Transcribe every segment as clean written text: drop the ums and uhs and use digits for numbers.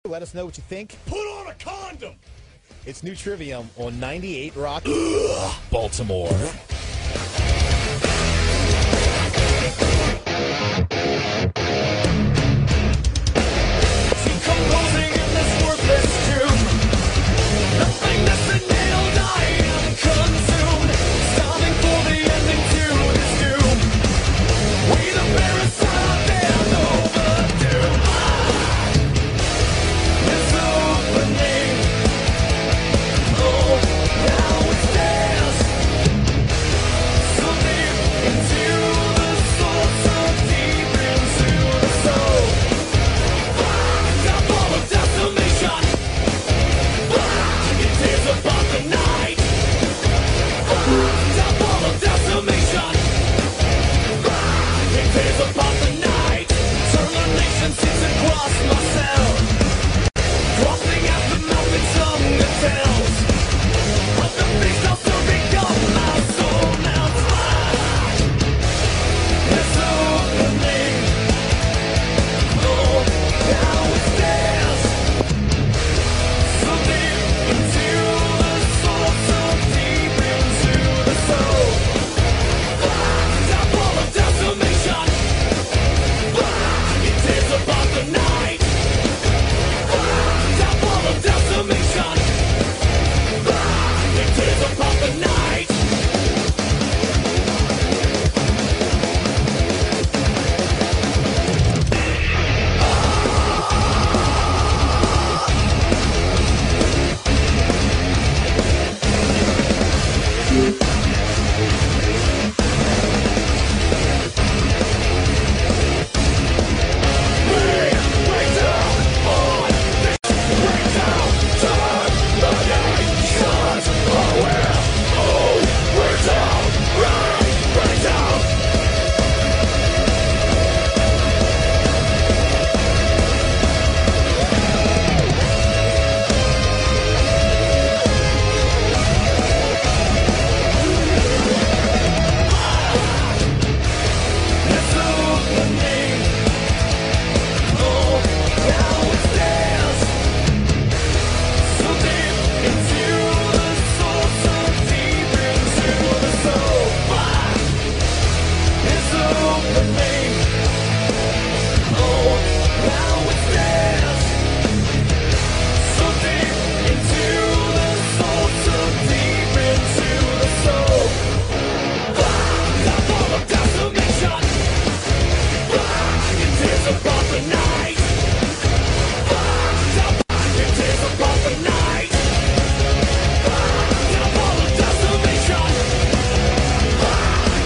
Let us know what you think. Put on a condom! It's New Trivium on 98 Rock, Baltimore. Decomposing in this worthless tomb. Nothing that's been nailed, I am consumed. Starving for the ending to this doom. We the parasite and overdue. This opening. Oh, now it stares so deep into the soul, so deep into the soul. Stop all of decimation. It tears apart the night. Stop all of decimation. It tears apart the night. Termination sits across my cell. Crossing out the mouth and tongue that tells of the beast I'll soon become. My soul melts. This opening. Oh, now it stares so deep into the soul, so deep into the soul. Stop all of decimation. It tears apart the night. Stop all of decimation. It tears apart the night.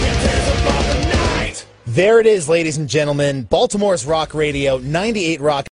There it is, ladies and gentlemen. Baltimore's Rock Radio, 98 Rock.